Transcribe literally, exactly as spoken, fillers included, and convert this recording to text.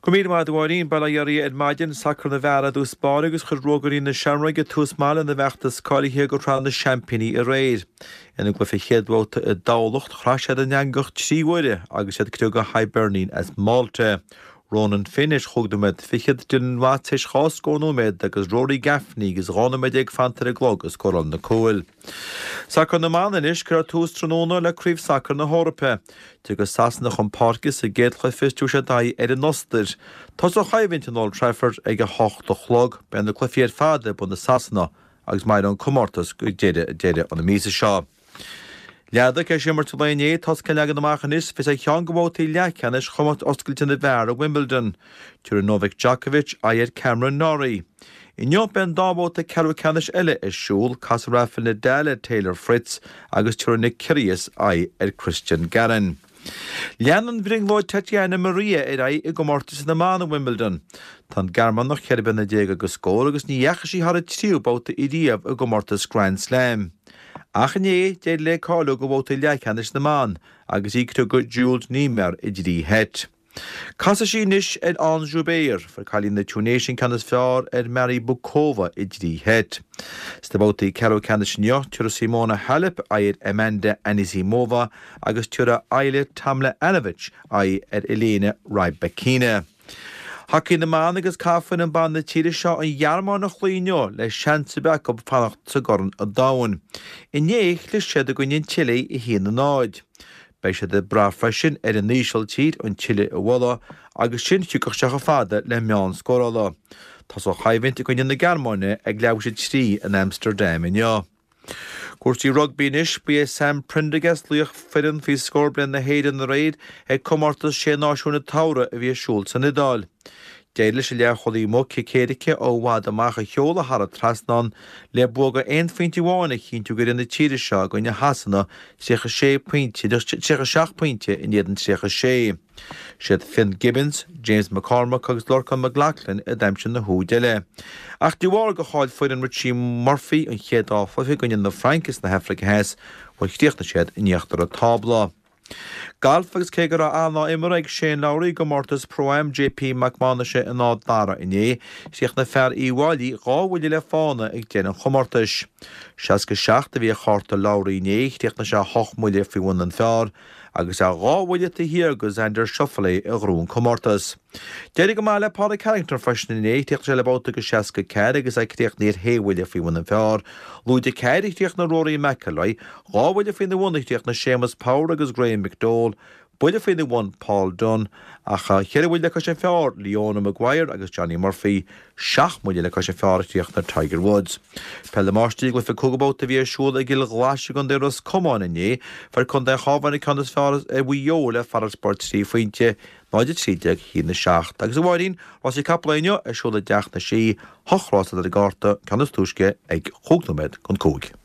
Cumíad má dháirín bailairí ed maidin sacr na bhera dús bar agus chur rógarí na seanraige tús mála na bheachtas cáilithe go trán na championí a réir. Ina glufa chéadbhóta a dálacht chráisiad a neangacht tríhuire agus iad cruga Hibernian as Malta. Ronan Finish chugdamid fichiad dyn watis chás gónúmid agus Rory Gaffney agus ránaid ag fantar a glog as coran na cóil. Sacr na mánan is gur tús tróna le críomh sacr na Hórapa. Tugus sasna chun parcas a géadcha fistú sé daí ar an nostir. Tás ó chaimhint an Old Trafford ag a hocht a chlog ben na clufiad fada bu na sasna agus maid an comórtas go déide déide an na mísa seo. Leada ce simmar tuléné tas ce legan amachchan is fis a chean gobótaí leachan is chomat oscailtin na bhar a Wimbledon. Tuair Novak Djokovic a iad Cameron Norrie. I neop ben dábóta ceru canis eile is siúl cas Rafael Nadal Taylor Fritz agus tuair na Kyrgios a ar Christian Garin. Leanan bring Lloyd Tatiana Maria ar ai i gomórtas na mána Wimbledon. Tá garman nach cheirban na déag agus scór agus ní dheacha sí har a tríú bóta i díobh i gomórtas Grand Slam. Achné déad le cáú go bhóta lechanis na mán, agus íctú go Jules Niemer i drí het. Casa sí níis ed an Joubert, for cailín na túnéisisin canas fear ed Mary Bukova i drí het. Sta bóta ceú canas neo tuair Simona Halep a ed Amanda Anisimova agus tuair Aile Tamla Anovich a ed Elena Rybakina. Hací na mána agus cáfan an ban na tíre seo an dhearmá na chlíineo le seansa beach go fannacht sa goran a dáin. I néich le siad a gine Chile i híana na náid. Bei sé de bra freisin ar an níisiil tíd an Chile a bhla agus sin siúcach seach a fada le meán scórála. Tás ó chaimhint a gine na Gearmáine ag leabh sé trí an Amsterdam ineo. Cuairtí rugby níis bí Sam Prendergast luoch firin fí scórblen na héidir na réid ag comórtas sé náisiúna tára a bhí siúil san Nidal. Déile sé le chodí mó cicéirice ó bhád amach a cheola har a trasnán le buga ein fintiháinna chinú gur na tíre seo go na hasanna sécha sé pointe sécha seach pointe in éan sécha sé. Siad Finn Gibbons, James McCormack agus Lorcan McLachlan a daimsin na húdeile. Ach dúhar go cháil foiid an Richie Murphy an chéad áfafi go na Frankis na Hefric hes bhil chtíochna siad in neachtar a tábla. Golf agus cé gur anna imar ag Shane Lowry go mórtas Pro-Am J P McManus in ná dara iné, síoch na fear íháilí gáhfuil le fána ag déanaan chomórtas. Seas go seachta bhí cháirta Lowry iné, tíoch na se hochmúile fiúin an fear, agus a gáhfuile a hir go Xander Schauffele a grún chomórtas. Déidir go má le Pádraig Harrington freisin iné, tíoch sé le bóta go seas go ceir agus ag tíoch níor héhfuile fiúin an fear. Lúide ceir tíoch na Rory McIlroy, gáhfuile fin na bhna tíoch na Seamus Power agus Graham McDowell, buile fin na bhain Paul Dunn, a cha cheirhfuil le sé fear Leona Maguire agus Johnny Murphy, seach muile le sé fear tíoch na Tiger Woods. Pell máistí go fi cogabóta bhí siúla a gil gláise gon déras comán iné, fer chun de chábhainna chunas fear a bhuiolaala far sport sí faointe náidir trídeag hí na seach. Agus bhhaín was i caplaineo a siúla deach na sí, thochrástal a gáta canas túisce ag chógnamed chun cóg.